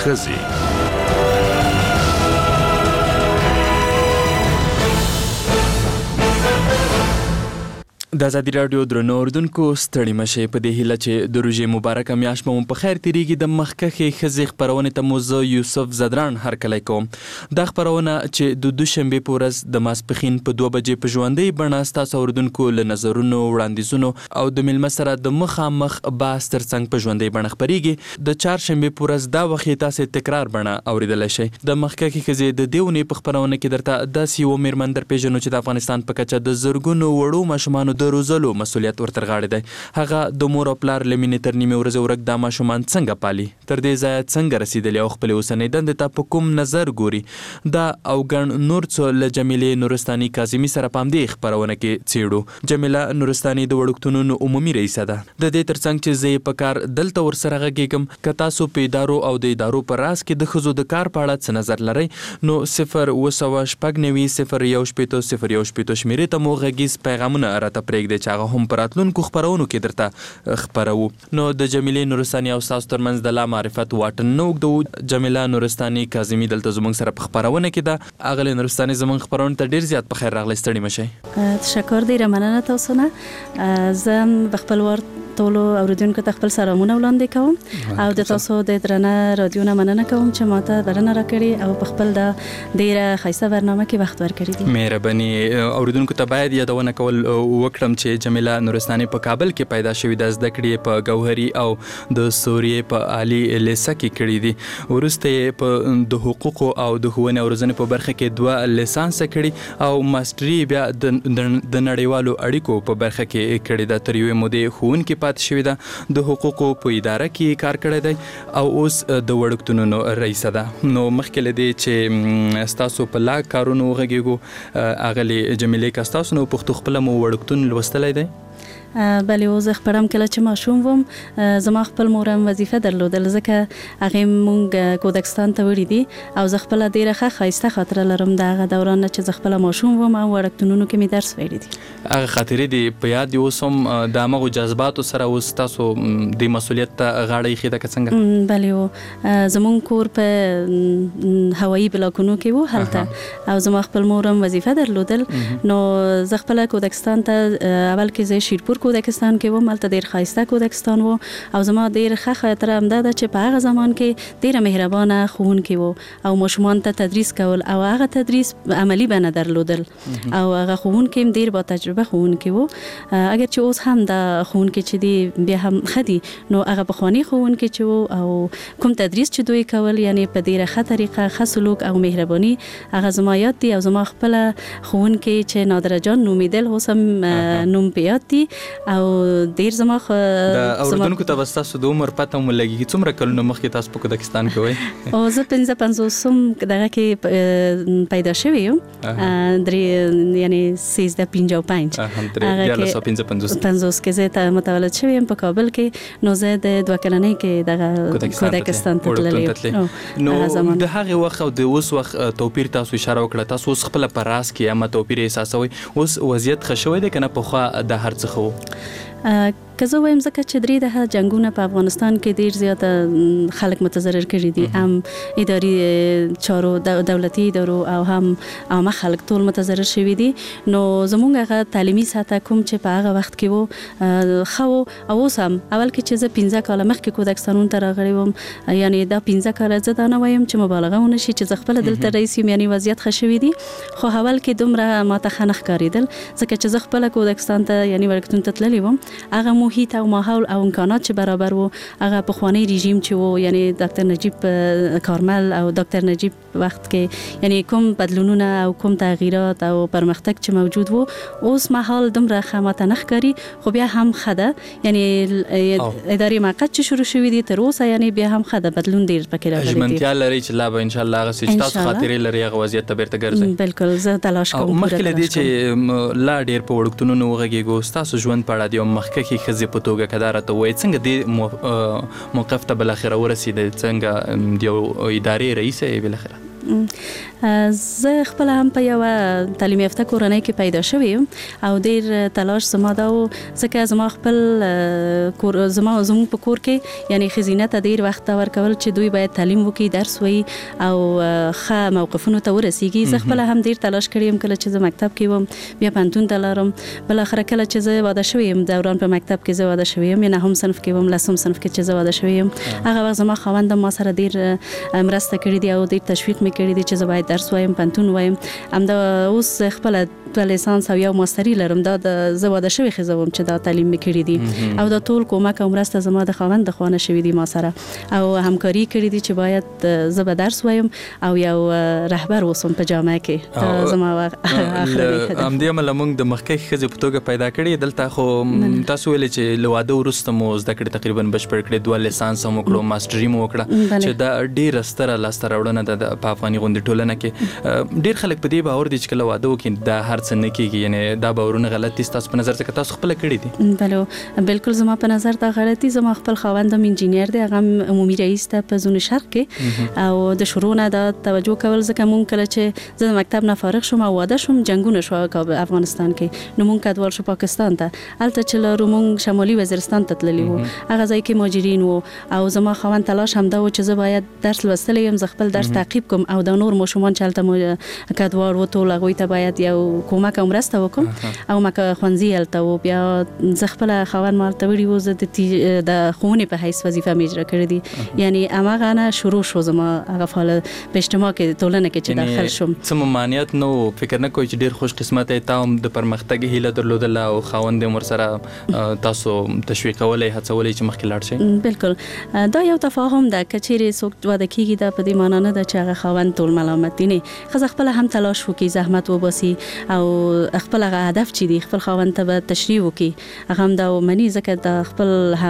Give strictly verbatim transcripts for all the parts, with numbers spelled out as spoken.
ښځې. د ازادي راډیو درنو اردوونکو ستړي مشئ په دې هیله چې د روژې مبارکه میاشت مو په خیر تیریږي. د مخکښې ښځې خپرونې ته مو زه یوسف زدران هرکلی کوم. دا خپرونه چې د دوشنبې په ورځ د ماسپښین په دوه بجې په ژوندۍ بڼه ستاسو اردوونکو له نظرونو، وړاندیزونو او د میلمه سره د مخامخ بحث ترڅنګ په ژوندۍ بڼه خپریږي. د چهارشنبې په ورځ دا وخت تاسې تکرار بڼه اوریدلی شئ. د مخکښې ښځې د دې اونۍ په خپرونه کې درته داسې یوه میرمن درپېژنو چې د افغانستان په کچه د زرګونو وړو ماشومانو د روزلو مسؤلیت ورتر غاړې دی. هغه د مور او پلار له مینې تر نیمې ورځې ورک دا ماشومان څنګه پالي، تر دې ځایه څنګه رسېدلي او خپلې اوسنۍ دندې ته په کوم نظر ګوري. دا او ګڼ نور څه له جمیلې نورستاني کاظمي سره په همدې خپرونه کې څېړو. جمیله نورستاني د وړکتونونو عمومي رئیسه ده. د دې ترڅنګ چې زه یې په کار دلته ورسره غږېږم، که تاسو په ادارو او د ادارو په راز کې د ښځو د کار په اړه څه نظر لرئ نو صفر اوه سوه شپږ نوي صفر یو شپېته صفر یو شپېته شمېرې ته مو غږیز پیغامونه راته پرېږدئ چې هغه هم په راتلونکو خپرونو کې درته خپروو. نو د جمیلې نورستاني او ستاسو ترمنځ د لا معرفت واټن نه اوږدوو. جمیله نورستاني کاظمي دلته زموږ سره په خپرونه کې ده. اغلې نورستاني زموږ خپرونې ته ډېر زیات په خیر راغلی، ستړي مشئ. تشکر، ډېره مننه تاسو نه. زه په خپل وار ټولو اوریدونکو ته خپل سلامونه وړاندې کوم او د تاسو د درنه رادیو نه مننه کوم چې ماته بلنه راکړې او په خپل د ډېره ښایسته برنامه کې وخت ورکړی دی. مهرباني. اوریدونکو ته باید یادونه کول وکړم چې جمیله نورستاني په کابل کې پیدا شوې ده. زده کړې په ګوهري او د سوریې په عالي لیسه کې کړي دي. وروسته یې په د حقوقو او د ښوونې او روزنې په برخه کې دوه لیسانسه کړي او ماسټري بیا د نړیوالو اړیکو په برخه کې کړي ده. تر یوې مودې ښوونکې پاتې شوې ده. د حقوقو په اداره کې کار کړی دی او اوس د وړکتونونو رئیسه ده. نو مخکې له دې چې ستاسو په لا کارونو وغږېږو، اغلې جمیلې که ستاسو نو پښتو خپله مو وړکتون لوستلی دی؟ بله، اوس خپرم کله چې ماشوم وم زما خپل مورم وظیفه درلودل، ځکه هغې مونږ کودکستان ته وړي دي او زه خپله ډېره ښه ښایسته خاطره لرم د هغه دوران نه چې زه خپله ماشوم وم او وړکتونونو کې مې درس ویلی دي. هغه خاطرې دي په یاد دي اوس هم د همغو جذباتو سره اوس تاسو د مسؤلیت ته غاړه ایښې ده که څنګه؟ بلې و، زمونږ کور په هوایي بلاکونو کې و هلته او زما خپل مورم وظیفه درلودل. نو زه خپله کودکستان ته اول کې زه شیرپور کودکستان کې وم، هلته ډېر ښایسته کودکستان و او زما ډېر ښه خاطره همدا ده چې په هغه زمان کې ډېره مهربانه ښوونکي و او ماشومانو ته تدریس کول او هغه تدریس عملي بڼه درلودل او هغه ښوونکي هم ډېر با تجربه ښوونکي و. اگر چې اوس هم دا ښوونکي چې دي بیا هم ښه دي، نو هغه پخواني ښوونکي چې و او کوم تدریس چې دوی کول یعنی په ډېره ښه طریقه، ښه سلوک او مهرباني هغه زما یاد دي. او زما خپله ښوونکي چې نادره جان نومیدل اوس هم نوم په یاد دي او ډیر زما خو د اوریدونکو ته تاسو د عمر پته مو لګي څومره کلونه مخکې تاسو په کودکستان کې وای؟ او زه پنځه پنځوسم دغه کې پیدا شوی یم، درې یعنی سیزده پنځه او پنځ دیارلس او پنځه پنځوس پنځوس کې زه متولد شوی یم په کابل کې. نو زه د دوه کلنۍ کې دغه کودکستان ته تللی یم. نو د هغې وخت او د اوس وخت توپیر تاسو اشاره وکړه. تاسو اوس خپله په راز کې اما توپیر احساسوئ؟ اوس وضعیت ښه شوی دی که نه پخوا د هر څه ښه و؟ که زه وایم ځکه چې درې دهه جنګونه په افغانستان کې ډېر زیاته خلک متضرر کړي دي، هم اداري چارو دولتي ادارو او هم عامه خلک ټول متضرر شوي دي. نو زموږ هغه تعلیمي سطح کوم چې په هغه وخت کې و ښه و او اوس هم. اول کې چې زه پنځه کاله مخکې کودکستانونو ته راغلی وم، یعنی دا پنځه کاله زه دا نه وایم چې مبالغه ونه شي چې زه خپله دلته رئیس یم، یعنی وضعیت ښه شوي دي. خو اول کې دومره ماته ښه نه ښکارېدل ځکه چې زه خپله کودکستان ته یعنی وړکتون ته تللی وم. هغه محیط او ماحول او امکانات چې برابر وو، هغه پخوانی رژیم چې وو، یعنی ډاکټر نجیب کارمل او ډاکټر نجیب وخت کې یعنی کوم بدلونونه او کوم تغییرات او پرمختګ چې موجود وو، اوس ماحول دومره ښه ماته نه ښکاري. خو بیا هم ښه ده، یعنی اداري موقت چې شروع شوي دي تر اوسه یعنی بیا هم ښه ده، بدلون ډېر پکې راغلی دی. ژمنتیا لرئ چې لا به انشاءالله هغه چې تاسو خاطرې لرئ هغه وضعیت ته بیرته ګرځئ؟ بالکل، زه تلاش کوم. مخکې له دې چې لا ډېر په وړکتونونو وغږېږو، ستاسو ژوند په اړه د یو مخکښې ښځې په توګه که دا راته ووایئ څنګه دې موقف ته بالاخره ورسېدئ؟ څنګه د یو ادارې رئیسه یې بالاخره؟ زه خپل هم په یو تعلیم یافته کورنۍ کې پیدا شوې یم او ډیر تلاش زما دا و ځکه زما خپل کور زما زموږ په کور کې یعنی ښځینه ته ډیر وخت ورکول چې دوی باید تعلیم وکړي درس وایي او ښه موقفونو ته ورسیږي. زه خپل هم ډیر تلاش کړی یم کله چې زه مکتب کې وم بیا پوهنتون ته لاړم بل اخر کله چې زه واده شوې یم دوران په مکتب کې زه واده شوې یم نهم صنف کې وم لسم صنف کې چې زه واده شوې یم هغه وخت زما خاوند ما سره ډیر مرسته کړې دی او ډیر تشویق مې کړی دی چې زه باید درس وایم پوهنتون وایم همدا اوس خپل د لیسانس او یو ماستري لرم دا د زه واده شوې ښځه وم چې دا تعلیم مې کړی دی او دا ټول کومک او مرسته زما د خاوند د خوا نه شوې دي ما سره او همکاري کړې دي چې باید زه به درس وایم او یو رهبر اوسم په جامعه کې دا زما اخري همدې امله موږ د مخکې ښځې په توګه پیدا کړې دلته خو تاسو ویلې چې له واده وروسته مو زده کړې تقریبا بشپړ کړې دوه لیسانس هم وکړو ماسټري مو وکړه چې دا ډېره ستره لاسته راوړنه ده په افغاني غونډې ټولنه کې ډېر خلک په دې باور دي چې کله واده وکړي دا هر څه نه کېږي یعنی دا باورونه غلط دي ستاسو په نظر ځکه تاسو خپله کړي دي؟ بله بالکل زما په نظر دا غلط دي زما خپل خاوند هم انجینیر دی هغه هم عمومي رئیس ته په زون شرق کې او د شروع نه دا توجه کول ځکه مونږ کله چې زه د مکتب نه فارغ شوم او واده شوم جنګونه شو په افغانستان کې نو مونږ کډوال شو پاکستان ته هلته چې لرو مونږ شمالي وزیرستان ته تللي وو هغه ځای کې مهاجرین وو او زما خاوند تلاش همدا و چې زه باید درس لوستلی یم زه خپل درس تعقیب کوم او د نور ماشومان چې هلته کډوال وو ټول هغوی ته باید یو کومک او مرسته وکړم او مکه ښوونځي هلته و بیا زه خپله خاوند ما هلته وړي وو زه د ښوونې په حیث وظیفه مې اجرا کړې دي یعنی هماغه نه شروع شو زما هغه فعال په اجتماع کې ټولنه کې چې داخل شوم څه ممانعت نه و فکر نه کوئ چې ډېر خوش قسمته تا هم د پرمختګ هیله درلودله او خاوند یې ورسره تاسو تشویقولی هڅولی چې مخکې لاړ شئ؟ بالکل دا یو تفاهم ده که چیرې څوک واده کېږي دا په دې معنا نه ده چې هغه خاوند ټول ملامت دي نه ښځه خپله هم تلاش وکړي زحمت وباسي او خپل هغه هدف چې دی خپل خاوند ته به تشریح وکړي هغه هم دا ومني ځکه د خپل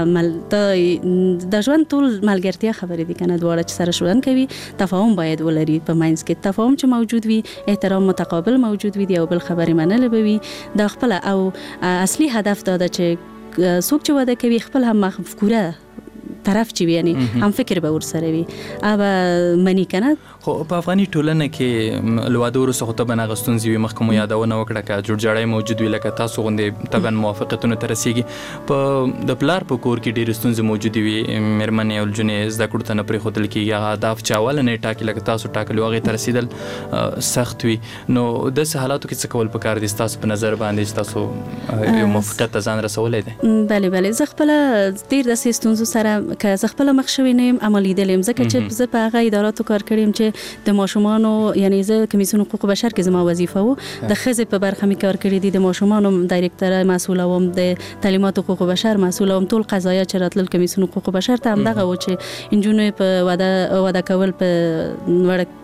د ژوند ټول ملګرتیا خبرې دي که نه دواړه چې سره ژوند کوي تفاهم باید ولري په منځ کې تفاهم چې موجود وي احترام متقابل موجود وي د یو بل خبرې منل به وي دا خپله او اصلي هدف دا ده چې څوک چې واده کوي خپل هم مفکوره طرف چې وي یعنی هم فکر به ورسره وي هغه مني که نه خو په افغاني ټولنه کې له واده وروسته خو طبعا هغه ستونزې وي مخکې مو یادونه وکړه که جوړجاړی موجود وي لکه تاسو غوندې طبعا موافقتونو ته رسېږي په د پلار په کور کې ډېرې ستونزې موجودې وي مېرمنې او نجونې زده کړو ته نه پرېښودل کېږي هغه اهداف چې اوله نه یې ټاکي لکه تاسو ټاکلي وو هغې ته رسېدل سخت وي نو داسې حالاتو کې څه کول پکار دي ستاسو په نظر باندې چې تاسو یو موافقت ته ځان رسولی دی؟ بلې بلې زه خپله ډېر داسې ستونزو سره که زه خپله مخ شوې نه یم اما لیدلی یم ځکه چې زه په هغه اداراتو کار کړی یم چې د ماشومانو یعنی زه کمیسیون حقوق بشر کې زما وظیفه و د ښځې په برخه مې کار کړی دي د ماشومانو ډایرکټره مسؤله وم د تعلیمات حقوق بشر مسؤله وم ټول قضایا چې راتلل کمیسیون حقوق بشر ته همدغه و چې نجونې په واده واده کول په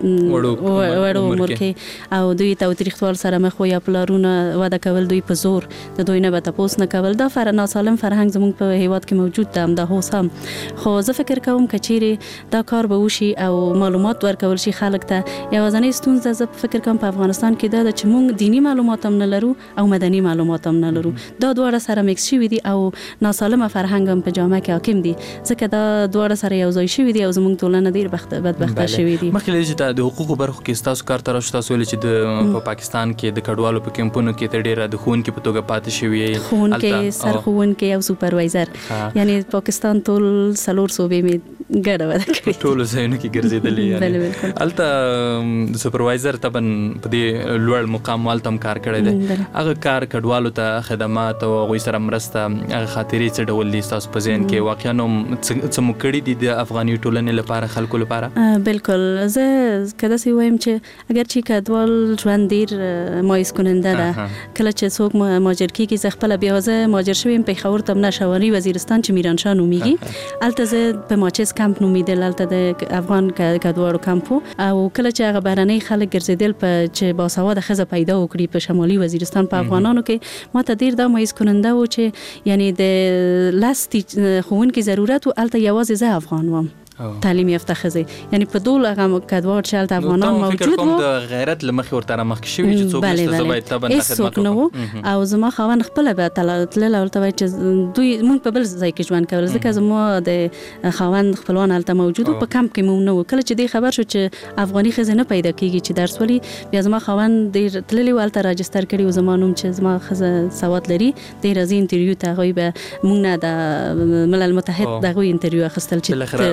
وړو عمر کې او دوی تاوتریختوال سره مخ و یا پلارونه واده کول دوی په زور د دوی نه به تپوس نه کول دا فر ناسالم فرهنګ زموږ په هیواد کې موجود ده همدا اوس هم خو زه فکر کوم که چیرې دا کار به وشي او معلومات ورکول شي خلک ته یوازینۍ ستونزه زه فکر کوم په افغانستان کې دا ده چې موږ دینی معلومات هم نه لرو او مدني معلومات هم نه لرو دا دواړه سره میکس شوي دي او ناسالمه فرهنګ هم په جامعه کې حاکم دي ځکه دا دواړه سره یو ځای شوي دي او زموږ ټولنه ډېر بدبخته شوي دي. مخکې چې د حقوقو برخو کې ستاسو کار ته راشو تاسو ویلې چې په پاکستان کې د کډوالو په کیمپونو کې ته ډېره د ښوونکي په توګه پاتې شوي یې ښوونکی سرښوونکی او سوپروایزر یعنی پاکستان ټول څلور صوبې مې ګډه واده کړې ټولو ځایونو کې ګرځېدلې هلته سوپروایزر طبعا په دې لوړ مقام هلته هم کار کړی دی هغه کار کډوالو ته خدمات او هغوی سره مرسته هغه خاطرې څه ډول دي ستاسو په ذهن کې واقعا هم څه مو کړي دي د افغاني ټولنې لپاره خلکو لپاره؟ بالکل زه که داسې وایم چې اگر چې کډوال ژوند ډېر مایوس کننده ده کله چې څوک مهاجر کېږي زه خپله بیا زه مهاجر شوې یم پېښور ته نه شمالي وزیرستان چې میرانشاه نومیږي هلته زه په ماچس کمپ نومیدل هلته د افغان کډوالو کمپ و او کله چې هغه بهرنۍ خلک ګرځېدل په چې باسواده ښځه پیدا وکړي په شمالي وزیرستان په افغانانو کې ما ته ډېر دا مایوس کننده و چې یعنی د لس ښوونکي ضرورت و هلته یوازې زه افغان وم تعلیم یافته ښځې، یعنی په دول هغه کډوال چې هلته افغانان موجود وو د غیرت لمخې ورته رامخکې شوي چې څوک نشته زه باید طبعا دا خدمت وکړم. او زما خاوند خپله به تلل او ورته وایي چې دوی مونږ په بل ځای کې ژوند کول، ځکه زما د خاوند خپلوان هلته موجود وو، په کمپ کې مونږ نه وو. کله چې دې خبر شو چې افغاني ښځې نه پیدا کېږي چې درس ولي، بیا زما خاوند ډېر تللی و هلته راجستر کړي و زما نوم چې زما ښځه سواد لري، دې راځي انټرویو ته هغوی به مونږ نه د ملل متحد د هغوی انټرویو اخیستل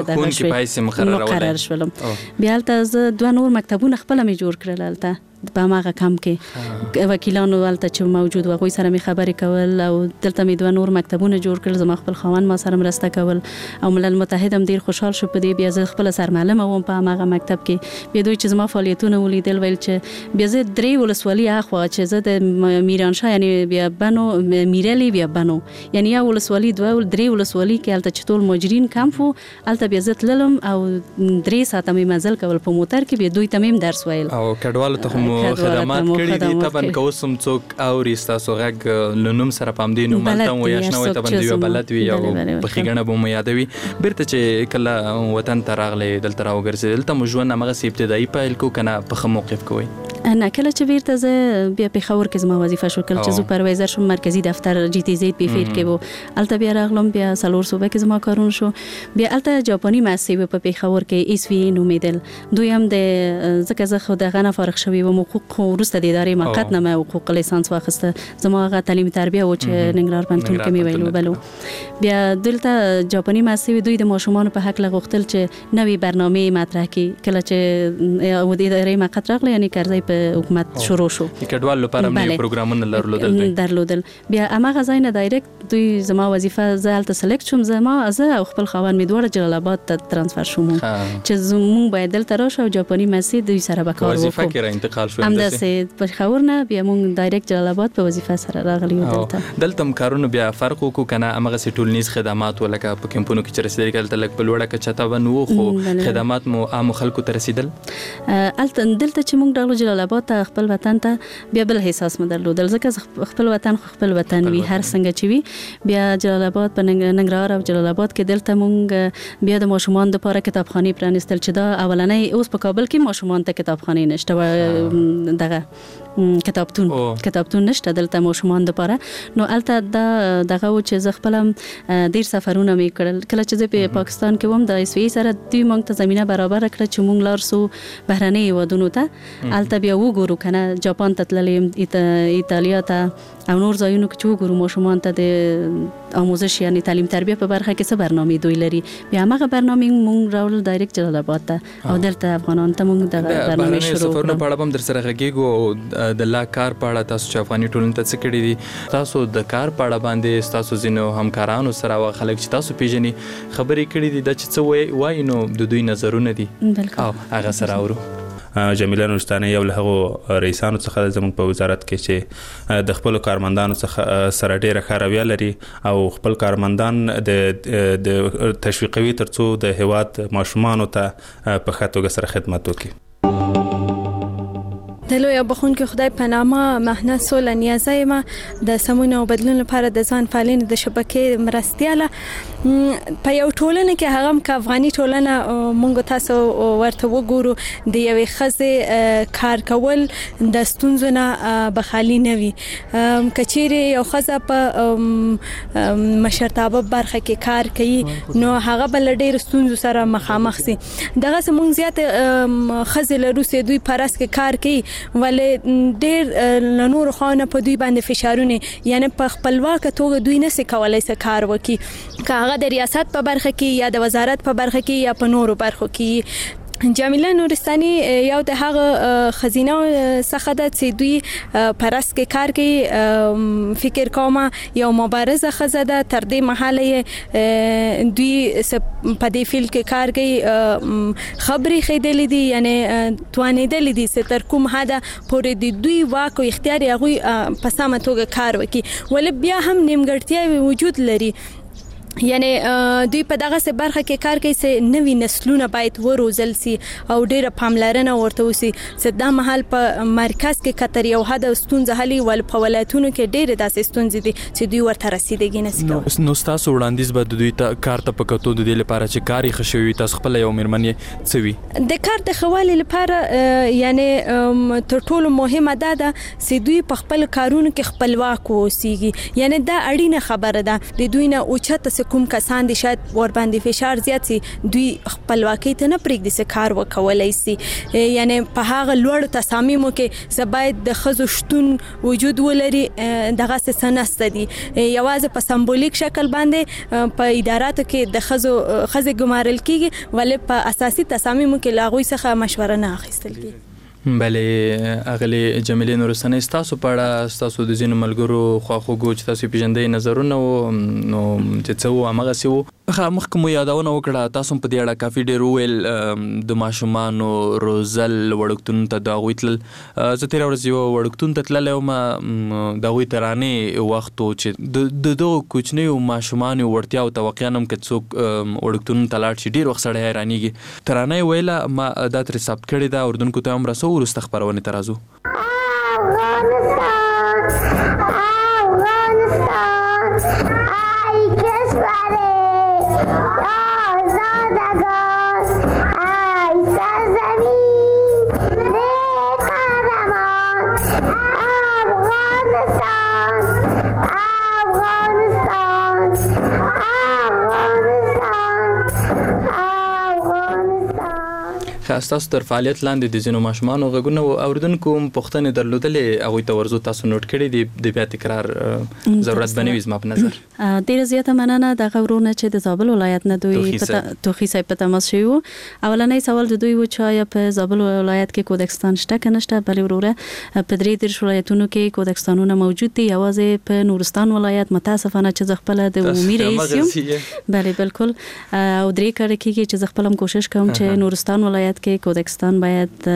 چې مقرر شولم. بیا هلته زه دوه نور مکتبونه خپله مې جوړ کړل هلته په هغه کم کې وکیلانو هلته چې موجود و هغوی سره مې خبرې کول، او دلته مې دوه نور مکتبونه جوړ کړل. زما خپل خاوند ما سره مرسته کول او ملل متحد هم ډېر خوشحال شو په دې. بیا زه خپله سرمعلمه وم په هماغه مکتب کې. بیا دوی چې زما فعالیتونه ولیدل ویل چې بیا زه درې ولسوالي هاخوا چې زه د میرانشاه یعنی بیا بنو میرلی بیا بنو یعنی یا ولسوالي دوه درې ولسوالي کې هلته چې ټول مهاجرین کمپ وو، هلته بیا زه تللم او درې ساعته مې مزل کول په موټر کې. بیا دوی ته مې درس ویل او کډوالو ته خدمات کړي دي. طبعا که اوس هم څوک اوري ستاسو غږ له نوم سره پام دی نو مالته مو یاشنا وي طبعا دوی بلد وي او په ښېګڼه به مو یادوي. بیرته چې کله وطن ته راغلی دلته راوګرځېدل دلته مو ژوند همغسې ابتدایي پیل کو که نه په ښه موقف کوئ؟ نه، کله چې بیرته زه بیا پېښور کې زما وظیفه شو، کله چې سوپروایزر شوم مرکزي دفتر جی تی زید پی فیر کې و، هلته بیا راغلم. بیا څلور صوبه کې زما کارونه شو. بیا هلته جاپاني مؤسسې وه په پېښور کې ایس وي نومېدل. دوی هم د ځکه زه خو د هغه نه فارغ شوې وم، حقوق خو وروسته د ادارې موقت نه مې حقوق لیسانس واخیسته. زما هغه تعلیم تربیه و چې ننګرهار پوهنتون کې مې ویلو بلو. بیا دلته جاپاني مؤسسې دوی د ماشومانو په هکله غوښتل چې نوې برنامې مطرح کړي. کله چې د ادارې موقت راغله یعنی کرزی په حکومت شروع شو، کډوال لپاره نوي پروګرامونه درلودل دوی درلودل. بیا هماغه ځای نه ډایرکټ دوی زما وظیفه زه هلته سلیکټ شوم. زما زه او خپل خاوند مې دواړه جلال آباد ته ترانسفر شوم چې زموږ باید دلته راشو او جاپاني مؤسسې دوی سره به کار وکړو. وظیفه کې را انتقال شو همداسې پېښور نه بیا موږ ډایرکټ جلال آباد په وظیفه سره راغلي یو. دلته دلته هم کارونه بیا فرق وکړو که نه همغسې ټولنیز خدمات و لکه په کمپونو کې چې رسېدلي هلته لږ په لوړه کچه طبعا وو خو خدمات مو عامو خلکو ته رسېدل؟ هلته دلته چې موږ راغلو جلال آباد ته خپل وطن ته بیا بل احساس مې درلودل، ځکه خپل وطن خو خپل وطن وي هر څنګه چې وي. بیا جلال آباد په ننګرهار او جلال آباد کې دلته موږ بیا د ماشومان دپاره کتابخانې پرانیستل چې دا اولنی اوس په کابل کې ماشومان ته کتابخانې نشته، دغه کتابتون کتابتون نشته دلته ماشومان دپاره. نو هلته دا دغه و چې زه خپله ډېر سفرونه مې کړل. کله چې زه په پاکستان کې وم د ایس وي سره دوی موږ ته زمینه برابره کړه چې موږ لاړ سو بهرنۍ هېوادونو ته. هلته بیا وګورو که نه جاپان ته تللی یم، ایتالیا ته او نور ځایونو کې چې وګورو ماشومان ته د آموزش یعنی تعلیم تربیه په برخه کې څه برنامې دوی لري. بیا همغه برنامې موږ راوړل ډایرکټ جلال آباد ته او دلته افغانانو ته موږ دغه برنامې شروع کړو. سفرونه په اړه به هم در سره غږېږو او د لا کار په اړه تاسو چې افغاني ټولنې ته څه کړي دي، تاسو د کار په اړه باندې ستاسو ځینو همکارانو سره او خلک چې تاسو پیژني خبرې کړي دي دا چې څه وایي نو د دوی نظرونه دي او هغه سره اورو. جمیله نورستانۍ یو له هغو رئیسانو څخه ده زموږ په وزارت کې چې د خپلو کارمندانو څخه سره ډېره ښه رویه لري او خپل کارمندان د تشویقوي تر څو د هېواد ماشومانو ته په ښه توګه سره خدمت وکړي. د لوی بخونکي خدای په نامه مهنه سوله نیازه یم د سمون او بدلون لپاره د ځان پالنې د شبکې مرستیاله په یو ټولنه کې هغه هم که افغاني ټولنه مونږ تاسو ورته وګورو د یوې ښځې کار کول د ستونزو نه به خالي نه وي. که چیرې یو ښځه په مشرتابه برخه کې کار کوي نو هغه به له ډېرو ستونزو سره مخامخ سي. دغسې مونږ زیات ښځې لرو چې دوی په رس کې کار کوي ولې ډېر له نورو خواوو نه په دوی باندې فشارونه یعنی په خپلواکه توګه دوی نشي کولی څه کار وکړي، که هغه د ریاست په برخه کې یا د وزارت په برخه کې یا په نورو برخو کې. جمیله نورستانۍ یو د هغه خزینه څخه ده چې دوی په رس کې کار کوي. فکر کوم یو مبارزه ښځه ده، تر دې مهاله دوی په دې فیلډ کې کار کوي، خبرې ښودلې دي یعنی توانېدلې دي چې تر کوم حده پورې د دوی واک او اختیار هغوی په سمه توګه کار وکړي، ولې بیا هم نیمګړتیاوې وجود لري. یعنی دوی په دغه څه برخه کې کار کوي چې نوي نسلونه باید وروزل سي او ډیره پاملرنه ورته وسی چې دا مهال په مرکز کې کتر یو حد ستونزه حلي ول په ولایتونو کې ډیره داسې ستونزې دي چې دوی ورته رسیدګي نشي کوي. نو تاسو وړاندیز به دوی ته کار ته پکتو د دې لپاره چې کاری خشوي تاسو خپل یو مېرمنې څوي د کار د خوالي لپاره یعنی تر ټولو مهمه ده چې دوی په خپل کارونو کې خپلواک اوسيږي. یعنی دا اړینه خبره ده د دوی نه اوچته کوم کسان دي شاید ور باندې فشار زیات سي دوی خپلواکي ته نه پرېږدي چې کار وکولای سي. یعنی په هغه لوړ تصامیمو کې سباید د خزو شتون وجود ولري دغه څه سنسته دي یوازې په سمبولیک شکل باندې په اداراتو کې د خزو خزې ګمارل کیږي ولې په اساسي تصامیمو کې لاغوي څخه مشوره نه اخیستل کیږي. بلې اغلی جمیلې نورستاني تاسو په اړه تاسو د ځینو ملګرو خواخوږو چې تاسو پیژندې نظرونه نو چې څه و هغه څه و مخکې مو یادونه وکړه تاسو په دې اړه کافي ډېر وویل د ماشومانو روزل وړکتون ته د هغوی تلل. زه تېره ورځ یو وړکتون ته تللی وم د هغوی ترانې وخت و چې د دغو کوچنیو ماشومانو وړتیاو ته واقعا هم که څوک وړکتونونو ته لاړ شي ډېر وخت سړی حیرانېږي. ترانه یې ویله ما دا ترې ثبت کړې ده اردونکو ته هم رسو وروسته خپرونې ته راځو. تاسو تر فعالیت لاندې د ځینو ماشومانو غږونه اوریدونکو پوښتنې درلودلې هغوی ته ورځو تاسو نوٹ کړي دي د بیا تکرار ضرورت به نه وي زما په نظر. ډېره زیاته مننه دغه ورونه چې د زابل ولایت نه دوی توخي صاحب په تماس شوي وو. اولنی سوال د دوی و چې آیا په زابل ولایت کې کودکستان شته که نشته. بلې وروره په درې دېرش ولایتونو کې کودکستانونه موجود دي یوازې په نورستان ولایت متاسفانه چې زه خپله د عمومي رئیس یم بلې بالکل او درې کاره کېږي چې زه خپله هم کوشش کوم چې نورستان ولایت کې کودکستان باید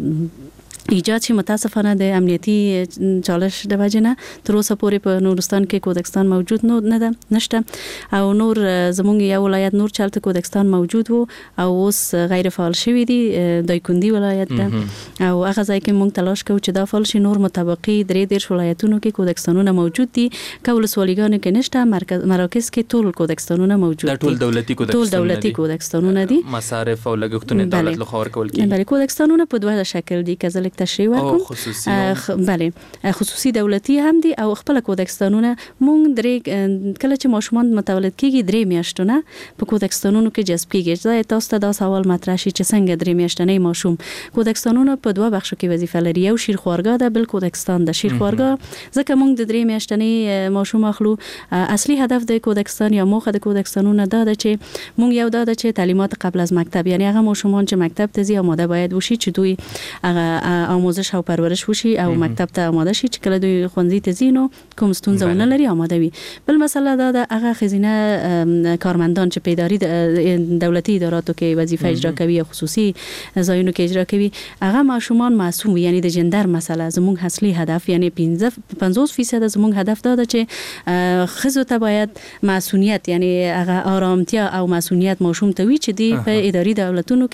ایجاد شي. متاسفانه د امنیتي چالش د وجې نه تر اوسه پورې په نورستان کې کودکستان موجود نه ده نشته او نور زمونږ یو ولایت نور چلته کودکستان موجود وو او اوس غیر فعال شوی دی دایکندي ولایت ده او هغه ځای کې مونږ تلاش کوو چې دا فعال شي. نور مطابقي درې دېرش ولایتونو کې کودکستانونه موجود دي که ولسوالیګانو کې نشته مراکز کې ټول کودکستانونه موجود دي. ټول دولتي کودکستانونه ټول دولتي کودکستانونه دي مصارف او لګښتونه دولت لخوا ورکول کیږي. بله کودکستانونه په دوه شکل دي که زه تشریح ورکوم. خصوصي بله خصوصي دولتي هم دي او خپل کودکستانونه مونږ درې کله چې ماشومان متولد کیږي درې میاشتونه په کودکستانونو کې جذب کیږي. زه تاسو ته دا سوال مطرح شي چې څنګه درې میاشتنی ماشوم کودکستانونه په دوه بخشو کې وظیفه لري. یو شیرخوارګاه ده بل کودکستان ده. شیرخوارګاه ځکه مونږ د درې میاشتنی ماشوم اخلو اصلي هدف د کودکستان یا موخه د کودکستانونه دا ده چې مونږ یو دا ده چې تعلیمات قبل از مکتب یعنی هغه ماشومان چې مکتب ته ځي آماده باید وشي چې دوی هغه آموزش او پرورش وشي او مکتب ته آماده شي چې کله دوی ښوونځي ته ځي نو کوم ستونزه ونه لري آماده وي. بل مسله دا ده هغه ښځینه کارمندان چې په اداري دولتي اداراتو کې وظیفه اجرا کوي یا خصوصي ځایونو کې اجرا کوي هغه ماشومان معصوم یعنی د جندر مسله زموږ اصلي هدف یعنی پنځوس فیصد زموږ هدف دا ده چې ښځو ته باید معصومیت یعنی هغه آرامتیا او معصومیت ماشوم ته وي چې دی په اداري دولتونو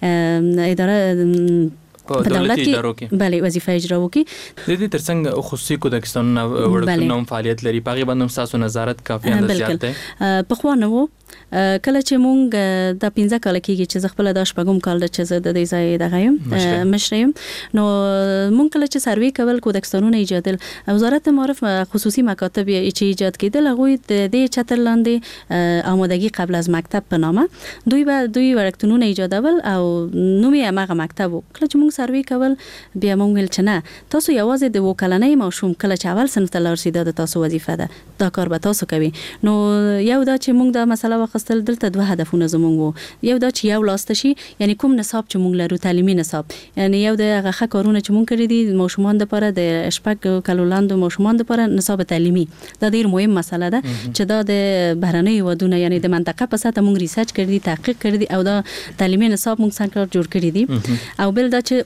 کې اداره په دولتي ادارو کې بله وظیفه اجرا وکړي. د دې ترڅنګ خصوصي کودکستانونه وړکتونونه هم فعالیت لري په هغې باندې ستاسو نظارت کافي اندازه زیات دی. پخوا نه و کله چې مونږ د پنځه کاله کېږي چې زه خپله دا شپږم کال ده چې زه د دې ځای دغه یم مشره یم نو مونږ کله چې سروې کول کودکستانونه ایجادل وزارت معارف خصوصي مکاتب چې ایجاد کېدل هغوی د دې چتر لاندې آمادګي قبل از مکتب په نامه دوی به دوی وړکتونونه ایجادول او نوم یې هماغه مکتب و. کله چې مونږ سروې کول بیا مونږ ویل چې نه تاسو یوازې د اووه کلنۍ ماشوم کله چې اول صنف ته لاړ شي دا د تاسو وظیفه ده دا کار به تاسو کوي. نو یو دا چې مونږ دا مسله واخیستل دلته دوه هدفونه زمونږ وو. یو دا چې یو لاس ته شي یعنی کوم نصاب چې مونږ لرو تعلیمي نصاب یعنی یو د هغه ښه کارونه چې مونږ کړي دي ماشومان دپاره د شپږ کلو لاندې ماشومان دپاره نصاب تعلیمي دا ډېر مهم مسله ده چې دا د بهرنیو هیوادونو یعنی د منطقه په سطحه مونږ ریسرچ کړي دي تحقیق کړي دي او دا تعلیمي نصاب مونږ څنګه جوړ کړي دي. او بل دا چې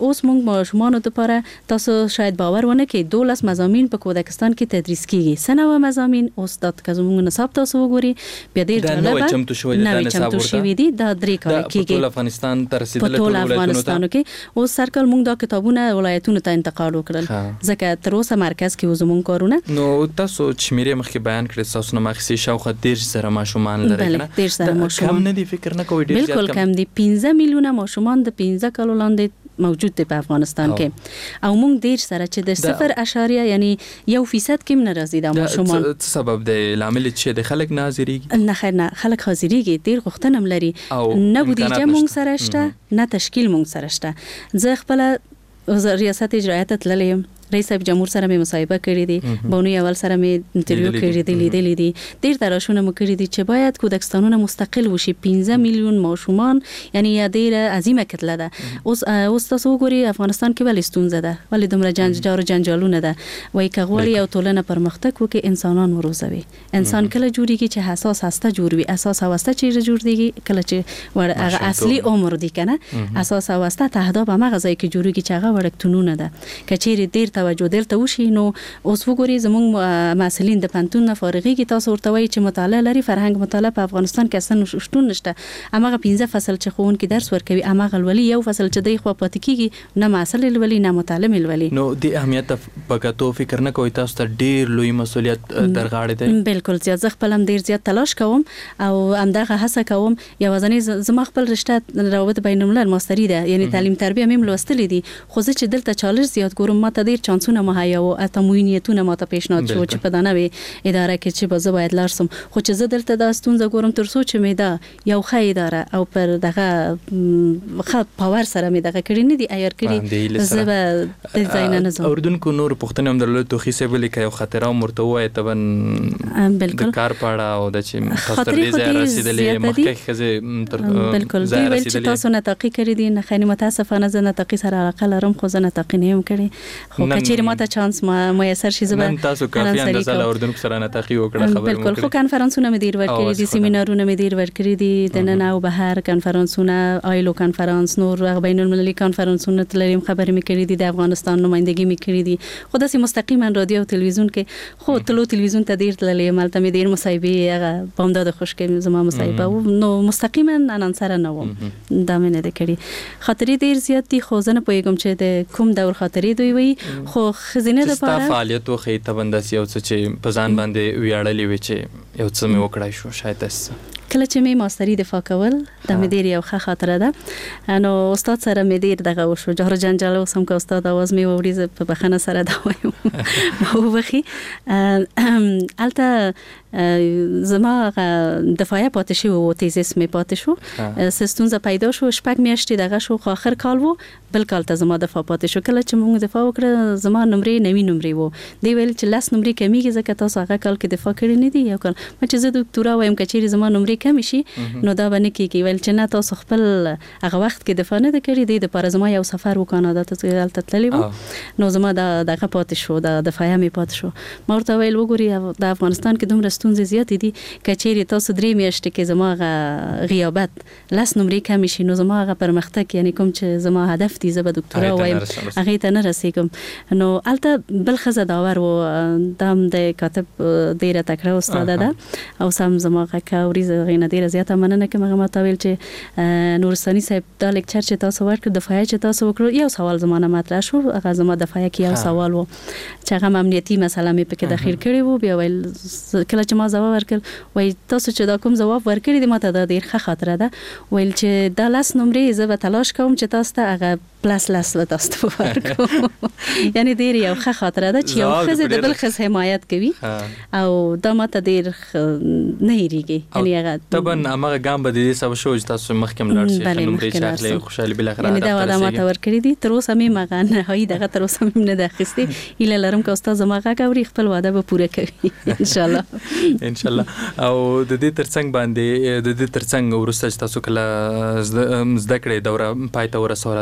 چې اوس موږ ماشومان لپاره تاسو شاید باور ونه کړئ دولس مضامین په کودکستان کې تدریس کیږي سنوه مضامین اوس د کوم نصاب تاسو وګوري بیا ډیر جالب چمتو شوی د نصاب ورته دي دا درې کال کیږي ټول افغانستان تر رسیدل ټول افغانستان کې اوس سرکل موږ دا کتابونه ولایتونو ته انتقال وکړل ځکه تر اوسه مرکز کې زموږ کارونه نو تاسو چې مېره مخکې بیان کړی تاسو نه مخکې شاوخه ډیر سره ماشومان لري کنه ډیر سره ماشومان کم نه دي فکر نه کوي ډیر بالکل کم دي پنځه میلیونه ماشومان د پنځه کالو لاندې موجود دي په افغانستان کې او موږ ډیر سره چې د صفر اشاریه یعنی یو فیصد کم نه راځي د ماشومان سبب دی لامل چې د خلک ناظریږي نه خیر نه خلک حاضریږي ډیر غوښتنه ملري نه بودیجه موږ سره شته نه تشکیل موږ سره شته زه خپل ریاست اجرایت تللم رئیس صاحب جمهور سره مې مصاحبه کړې دي بانو اول سره مې انټرویو کړې دي لیدلې دي ډیر تراشونه مو کړې دي چې باید کودکستانونه مستقل وشي پنځه میلیون ماشومان یعنی یا ډیر عظیمه کتله ده اوس اوس تاسو وګورئ افغانستان کې ولې ستونزه ده ولې دومره جنجال جنجالونه ده وای کغوړی او ټولنه پرمختګ وکړي انسانان وروزوي انسان کله جوړیږي چې حساس هسته جوړوي اساس هسته چې جوړیږي کله چې ور هغه اصلي عمر دي کنه اساس هسته تهداب هغه ځای کې جوړیږي چې هغه ورکتونونه ده کچېری ډیر توجه دلته وشي نو اوس وګورئ زموږ مسؤلین د پنتون نه فارغيږي تاسو ورته وایي چې مطالعه لري فرهنګ مطالعه په افغانستان کې اصلا شتون نشته امغه پنځه فصل چې خون کې درس ورکوي امغه ولولي یو فصل چې دی خو پاتې کیږي نه مسله ولولي نه مطالعه ولولي نو د اهمیت په تو فکر نه کوي تاسو ته ډیر لوی مسولیت درغاړې دی بالکل زیات زه خپل هم ډیر زیات تلاش کوم او همدغه هڅه کوم یوازې زما خپل رشته روابط بین الملل ماستری ده یعنی تعلیم تربیه مې لوستلې دي خو زه چې دلته چالش زیات ګورم ما ته ډیر چانسونه مهیا او اتموینیتونه ماته پیشنهاد شو چې په دانه وي اداره کې چې به زه باید لارسم خو چې زه دلته د ستونزه ګورم تر څو چې مې دا یو ښه اداره او پر دغه ښه پاور سره مې دغه کړی نه دی ایار کړی زه به د ځای نه نزم اردوونکو نور پښتنه هم درلود توخي سه ویل کې یو خطر او مرته وای تبن بالکل کار پاړه او د چې تاسو تر دې ځای رسیدلې مخکې خزه تر بالکل دی ویل چې تاسو نه تاقی کړی دي نه خنی متاسفانه زه نه تاقی سره علاقه لرم خو زه نه تاقی نه هم کړی خو کچېر ماته چانس ما میسر شي زبر نن تاسو کافي اندازه له اردن سره نه تاقی وکړه خبر بالکل خو کانفرنسونه مې ډیر ورکړي دي سیمینارونه مې ډیر ورکړي دي د نن او بهر کانفرنسونه آیلو کانفرنس نور بین المللي کانفرنسونه تلریم خبرې مې کړې دي د افغانستان نمائندګي مې کړې دي خو داسې مستقیما رادیو او تلویزیون کې خو تلو تلویزیون ته ډیر تللې مالته مې ډیر مصاحبه هغه بامداد خوشکې زما مصاحبه نو مستقیما نن سره نه وم دا مې نه کړې خاطرې ډیر زیات دي خو زه نه پوهیږم چې د کوم دور خاطرې دوی وي خو خزینه د پاره فعالیت او خې تبندس یو څه چې په ځان باندې ویاړلې وي چې یو څه مې وکړای شو شاید اس کله چې مې ماستری دفاع کول د مې ډیر یو ښه خاطره ده نو استاد سره مې ډیر دغه وشو جهر جنجال اوسم که استاد आवाज مې ووري په بخنه سره دا وایم او بخي الته زما دفاعي پاتې شو او تیزس مې پاتې شو سستونزه پیدا شو شپږ میاشتې دغه شو خو اخر کال وو بل کال ته زما دفاع پاتې شو کله چې موږ دفاع وکړه زما نمرې نوي نمرې وو دی ویل چې لاس نمرې کمیږي ځکه تاسو هغه کال کې دفاع کړی نه دی یو کال ما چې زه دکتورا وایم کچېری زما نمرې کم شي نو دا باندې کېږي ویل چې نه تاسو خپل هغه وخت کې دفاع نه کړی دی د پاره زما یو سفر وکانادا ته تلل تللی وو نو زما دا دغه پاتې شو د دفاعي مې پاتې شو ما ورته ویل وګوري د افغانستان کې دومره ستونزې زیات دي کچېری تاسو درې میاشتې کې زما غیابت لاس نمرې کم شي نو زما هغه پرمختګ یعنی کوم چې زما هدف دی زه به دکتورا وایم هغه ته نه رسیدم نو الته بل خزه داور و دام د کاتب ډیره تکړه استاد ده او سم زما کاوري غینه ډیره زیاته مننه کوم هغه متویل چې نورستاني صاحب دا لیکچر چې تاسو ورکړ دفاعي چې تاسو وکړو یو سوال زمانه مطرح شو هغه زما دفاعي کې یو سوال وو چې هغه امنیتي مسله مې پکې داخل کړی وو بیا ویل کله چې ما ځواب ورکړ وای تاسو چې دا کوم ځواب ورکړی دی ماته دا ډیر ښه خاطره ده ویل چې دا لاس نمرې زه به تلاش کوم چې تاسو ته هغه پلاس لاس و تاسو ته ورکړم یعنی ډیر یو ښه خاطره ده چې یو خزه د بل خزه حمایت کوي او دا ماته ډیر نه هریږي یعنی هغه طبعا هغه ګام به دې سبا شو چې تاسو مخکم لاړ شئ نمرې چې اخلي خوشحالي بل اخر یعنی دا ودا ماته ورکړی دي تر اوسه مې مغه نه هي دغه تر اوسه مې نه داخستي اله لرم که استاد زماغه کوي خپل وعده به پوره کوي ان شاء الله ان شاء الله او د دې ترڅنګ باندې د دې ترڅنګ ورسته تاسو کله زده کړې دوره پای ته ورسوله تاسو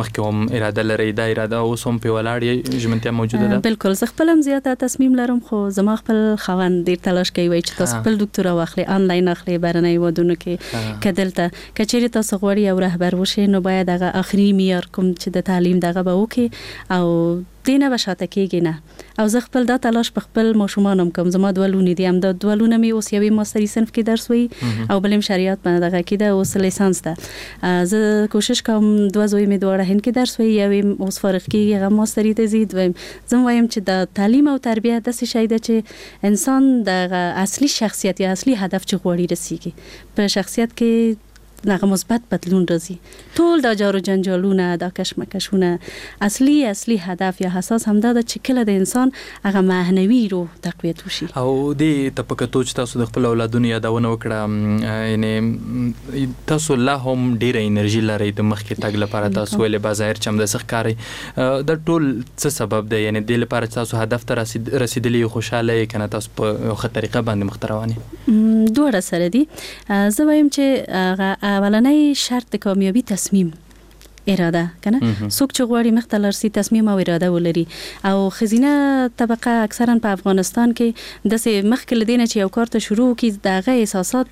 مخکې هم اراده لري، دا اراده اوس هم په ولاړ ژمنتیا موجوده ده؟ بالکل، زه خپل هم زیاته تصمیم لرم، خو زما خپل خاوند ډیر تلاش کوي چې تاسو خپل ډاکټر واخلي، آنلاین اخلي، بهرنۍ ودونو کې کدلته کچېرې تاسو غواړئ او رهبر وشي نو باید هغه اخري معیار کوم چې د تعلیم دغه به وکړي او دینه به شاته کېږي نه. او زه خپل دا تلاش په خپل ماشومان هم کوم. زما دوه لونې دي، هم دا دوه لونه مې اوس یوې ماستري صنف کې درس وایي او بلې شریعت باندې دغه کې ده، اوس لیسانس ده. زه کوشش کوم دوه زوی مې دواړه هند کې درس وایي، یوې اوس فارغ کېږي هغه ماستري ته ځي. دویم زه وایم چې د تعلیم او تربیه داسې شی ده چې انسان د اصلي شخصیت یا اصلي هدف چې غواړي رسیږي. په شخصیت کې دغه مثبت بدلون راځي. ټول دا جارو جنجالونه، دا کشمکشونه، اصلي اصلي هدف یا حساس همدا د چې کله د انسان هغه معنوي روح تقویت وشي. او دې تپکتو چې تاسو د خپل اولادونو یادونه وکړه، یعنی تاسو لا هم ډیره انرژي لرئ د مخکې تګ لپاره، تاسو ولې بظاهر چم د سخکاري د ټول څه سبب دی؟ یعنی د لپاره تاسو هدف ته رسیدلی خوشاله یې کنه تاسو په خه طریقه باندې مختروانی؟ دوه سره دي. زه وایم چې هغه اولنۍ شرط د کامیابی تصمیم اراده کنه. څوک چې غواړي مخته لرسي تصمیم او اراده ولري. او خزینه طبقه اکثرا په افغانستان کې د سه مخکې لدینه چې یو کار ته شروع کی دغه احساسات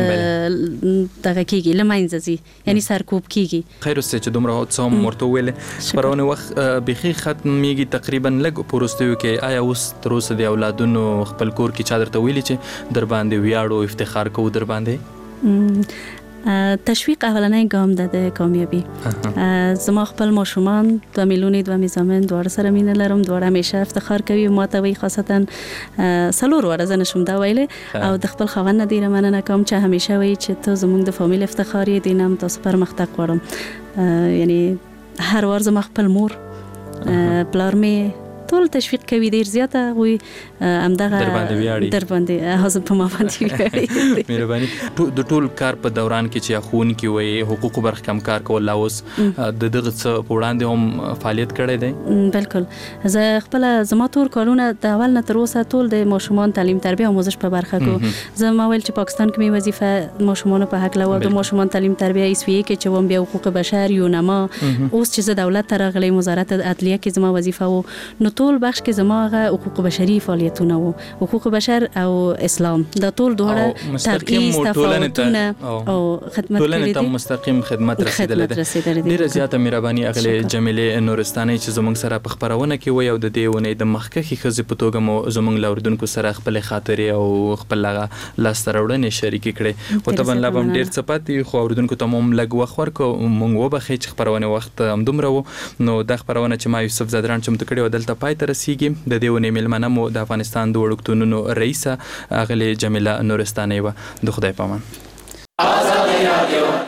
دغه کېږي لمنځه ځي، یعنی سرکوب کېږي. خیر اوسه چې دومره څه هم ورته ویلې پرونه وخت بيخي ختمېږي تقریبا لګ پروستیو کې. آیا اوس تر اوسه د اولادونو خپل کور کې چا درته ویلي چې در باندې ویاړو افتخار کوو در باندې؟ تشویق اولنۍ ګام ده د کامیابی. زما خپل ماشومان دوه میلیون دوه میزامن دوه سره مینه لرم، دوه همیشه افتخار کوي ما ته وی، خاصتا سلور ور زنه شم دا ویلې او د خپل خاوند نه ډیره مننه کوم چې همیشه وی چې ته زموږ د فامیل افتخار یې، دینم تاسو پرمختګ غواړم. یعنی هر ور زما خپل مور پلار می ټول تشویق کوي ډیر زیاته، وي همدغه در باندې ویاړي، در باندې حاضر په ما باندې ویاړي. مهرباني. د ټول کار په دوران کې چې خون کې وي حقوق برخه کم کار کول، اوس د دغه څه په وړاندې هم فعالیت کړی دی؟ بالکل. زه خپل زما تور کارونه د اول نه تر اوسه ټول د ماشومان تعلیم تربیه او آموزش په برخه کو. زه ما ویل چې پاکستان کې مې وظیفه ماشومان په حق لوه د ماشومان تعلیم تربیه ایسوي کې چې وم بیا حقوق بشر یو نما. اوس چې زه دولت ته راغلی وزارت عدلیه کې زما وظیفه و، نو ټول بخش کې زما هغه حقوق بشري فعالیتونه وو، حقوق بشر او اسلام دا ټول دوړه تبعیض تفاوتونه او خدمت ټولنه ته مستقیم خدمت رسیدلې ده. ډیره زیاته مهرباني اغلی جمیله نورستاني چې زموږ سره په خبرونه کې وي او د دې ونې د مخکخي خزې په توګه مو زموږ لاوردونکو سره خپل خاطرې او خپل لاس ترورنې شریک کړي. او طبعا لا هم ډیر څه پاتې خو اوردونکو ته هم لګ وخت ورکو مونږ وبخې چې خبرونه وخت هم دومره وو. نو د خبرونه چې ما یوسف زدران چې متکړي ودلته پای ته رسیږي د دې ونې ملمنه مو د افغانستان د وړکتونونو رئیسه اغلی جمیله نورستاني و. د خدای پامان. آزاد رادیو